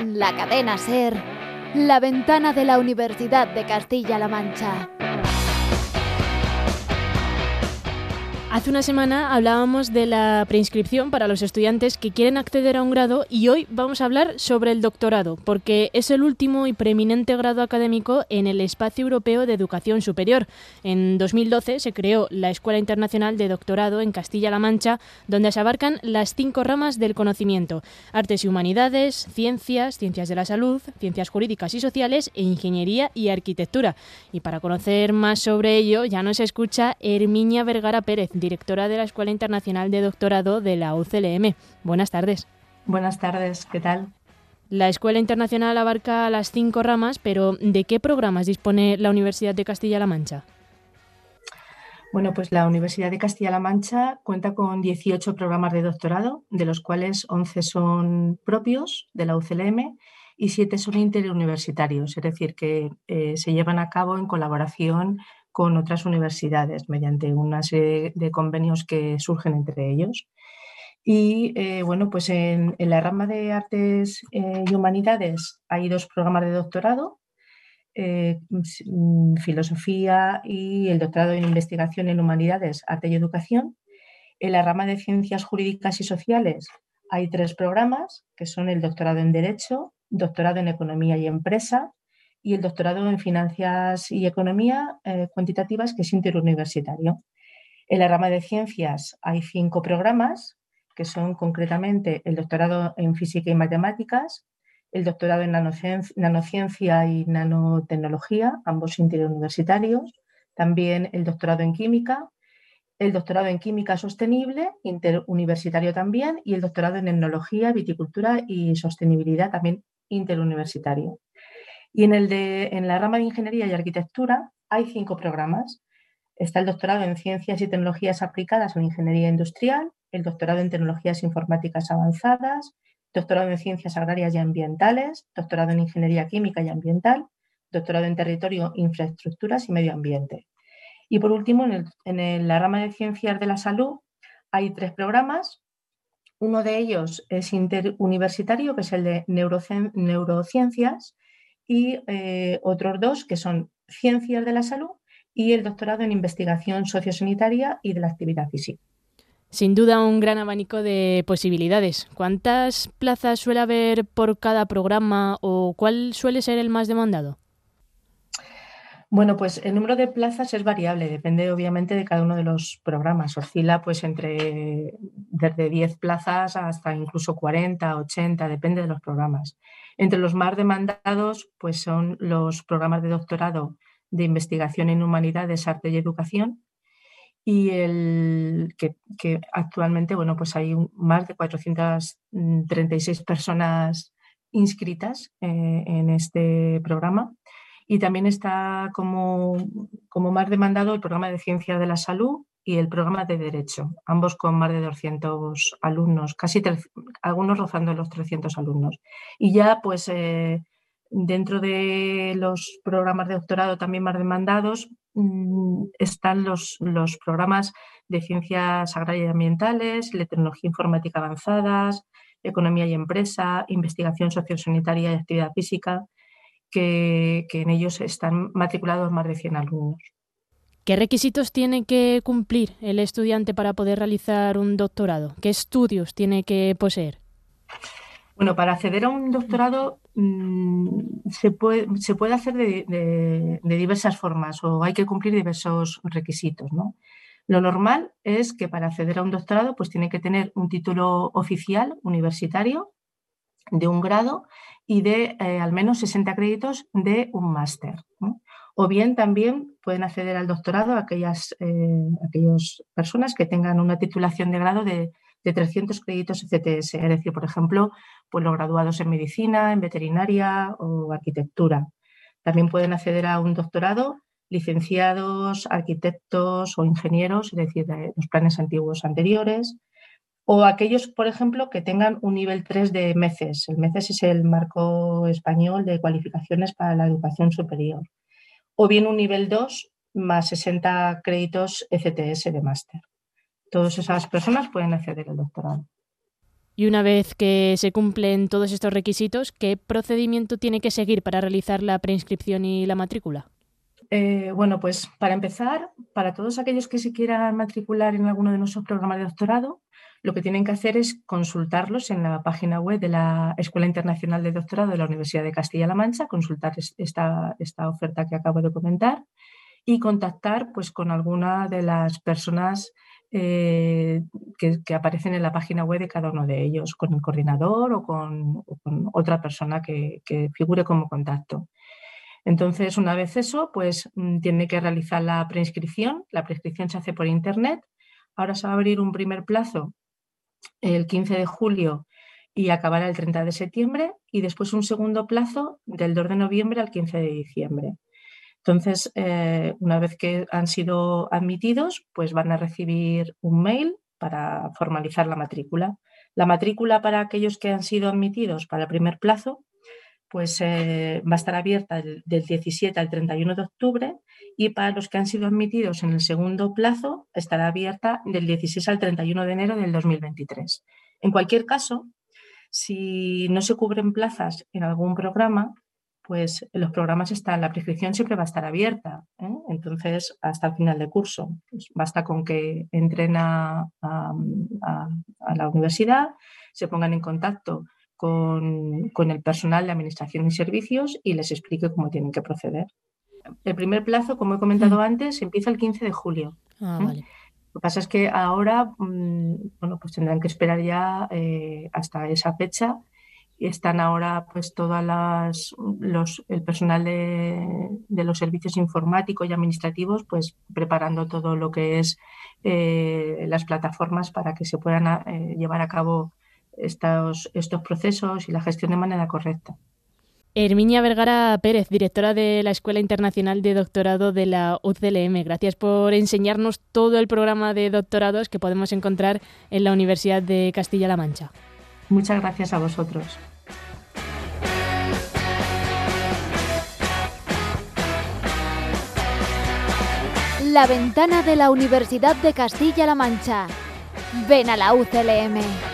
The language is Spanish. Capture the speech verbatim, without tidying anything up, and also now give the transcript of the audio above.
En la cadena SER, La Ventana de la Universidad de Castilla-La Mancha. Hace una semana hablábamos de la preinscripción para los estudiantes que quieren acceder a un grado y hoy vamos a hablar sobre el doctorado, porque es el último y preeminente grado académico en el espacio europeo de educación superior. En dos mil doce se creó la Escuela Internacional de Doctorado en Castilla-La Mancha, donde se abarcan las cinco ramas del conocimiento: artes y humanidades, ciencias, ciencias de la salud, ciencias jurídicas y sociales e ingeniería y arquitectura. Y para conocer más sobre ello ya nos escucha Herminia Vergara Pérez, directora de la Escuela Internacional de Doctorado de la U C L M. Buenas tardes. Buenas tardes, ¿qué tal? La Escuela Internacional abarca las cinco ramas, pero ¿de qué programas dispone la Universidad de Castilla-La Mancha? Bueno, pues la Universidad de Castilla-La Mancha cuenta con dieciocho programas de doctorado, de los cuales once son propios de la U C L M y siete son interuniversitarios, es decir, que eh, se llevan a cabo en colaboración con otras universidades mediante una serie de convenios que surgen entre ellos. Y eh, bueno, pues en, en la rama de artes eh, y humanidades hay dos programas de doctorado, eh, filosofía y el doctorado en investigación en humanidades, arte y educación. En la rama de ciencias jurídicas y sociales hay tres programas, que son el doctorado en derecho, doctorado en economía y empresa y el doctorado en finanzas y economía eh, cuantitativas, que es interuniversitario. En la rama de ciencias hay cinco programas, que son concretamente el doctorado en física y matemáticas, el doctorado en nanociencia, nanociencia y nanotecnología, ambos interuniversitarios, también el doctorado en química, el doctorado en química sostenible, interuniversitario también, y el doctorado en etnología, viticultura y sostenibilidad, también interuniversitario. Y en, el de, en la rama de ingeniería y arquitectura hay cinco programas. Está el doctorado en ciencias y tecnologías aplicadas en ingeniería industrial, el doctorado en tecnologías informáticas avanzadas, doctorado en ciencias agrarias y ambientales, doctorado en ingeniería química y ambiental, doctorado en territorio, infraestructuras y medio ambiente. Y por último, en, el, en el, la rama de ciencias de la salud hay tres programas. Uno de ellos es interuniversitario, que es el de neurociencias, y eh, otros dos que son ciencias de la salud y el doctorado en investigación sociosanitaria y de la actividad física. Sin duda un gran abanico de posibilidades. ¿Cuántas plazas suele haber por cada programa o cuál suele ser el más demandado? Bueno, pues el número de plazas es variable, depende obviamente de cada uno de los programas. Oscila pues entre desde diez plazas hasta incluso cuarenta, ochenta, depende de los programas. Entre los más demandados pues son los programas de doctorado de investigación en humanidades, arte y educación, y el que, que actualmente bueno, pues hay un, más de cuatrocientas treinta y seis personas inscritas eh, en este programa. Y también está como, como más demandado el programa de Ciencias de la Salud y el programa de Derecho, ambos con más de doscientos alumnos, casi tres, algunos rozando los trescientos alumnos. Y ya pues eh, dentro de los programas de doctorado también más demandados mmm, están los, los programas de Ciencias Agrarias y Ambientales, de Tecnología Informática Avanzadas, Economía y Empresa, Investigación Sociosanitaria y Actividad Física, Que, que en ellos están matriculados más de cien alumnos. ¿Qué requisitos tiene que cumplir el estudiante para poder realizar un doctorado? ¿Qué estudios tiene que poseer? Bueno, para acceder a un doctorado mmm, se, puede, se puede hacer de, de, de diversas formas o hay que cumplir diversos requisitos, ¿no? Lo normal es que para acceder a un doctorado pues tiene que tener un título oficial universitario de un grado y de eh, al menos sesenta créditos de un máster, ¿no? O bien también pueden acceder al doctorado aquellas, eh, aquellas personas que tengan una titulación de grado de, de trescientos créditos E C T S, es decir, por ejemplo, pues los graduados en medicina, en veterinaria o arquitectura. También pueden acceder a un doctorado licenciados, arquitectos o ingenieros, es decir, de los planes antiguos anteriores, o aquellos, por ejemplo, que tengan un nivel tres de M E C E S. El M E C E S es el marco español de cualificaciones para la educación superior. O bien un nivel dos más sesenta créditos E C T S de máster. Todas esas personas pueden acceder al doctorado. Y una vez que se cumplen todos estos requisitos, ¿qué procedimiento tiene que seguir para realizar la preinscripción y la matrícula? Eh, bueno, pues para empezar, para todos aquellos que se quieran matricular en alguno de nuestros programas de doctorado, lo que tienen que hacer es consultarlos en la página web de la Escuela Internacional de Doctorado de la Universidad de Castilla-La Mancha, consultar esta, esta oferta que acabo de comentar y contactar pues, con alguna de las personas eh, que, que aparecen en la página web de cada uno de ellos, con el coordinador o con, o con otra persona que, que figure como contacto. Entonces, una vez eso, pues tiene que realizar la preinscripción. La preinscripción se hace por internet. Ahora se va a abrir un primer plazo el quince de julio y acabará el treinta de septiembre, y después un segundo plazo del dos de noviembre al quince de diciembre. Entonces, eh, una vez que han sido admitidos, pues van a recibir un mail para formalizar la matrícula. La matrícula para aquellos que han sido admitidos para el primer plazo pues eh, va a estar abierta del, del diecisiete al treinta y uno de octubre, y para los que han sido admitidos en el segundo plazo estará abierta del dieciséis al treinta y uno de enero del dos mil veintitrés. En cualquier caso, si no se cubren plazas en algún programa, pues los programas están, la prescripción siempre va a estar abierta, ¿eh? Entonces hasta el final de curso. Pues basta con que entren a, a, a, a la universidad, se pongan en contacto Con, con el personal de Administración y Servicios y les explique cómo tienen que proceder. El primer plazo, como he comentado mm. antes, empieza el quince de julio. Ah, ¿Mm? Vale. Lo que pasa es que ahora mmm, bueno, pues tendrán que esperar ya eh, hasta esa fecha. Y están ahora pues todas las los, el personal de, de los servicios informáticos y administrativos pues preparando todo lo que es eh, las plataformas para que se puedan eh, llevar a cabo Estos, estos procesos y la gestión de manera correcta. Herminia Vergara Pérez, directora de la Escuela Internacional de Doctorado de la U C L M. Gracias por enseñarnos todo el programa de doctorados que podemos encontrar en la Universidad de Castilla-La Mancha. Muchas gracias a vosotros. La ventana de la Universidad de Castilla-La Mancha. Ven a la U C L M.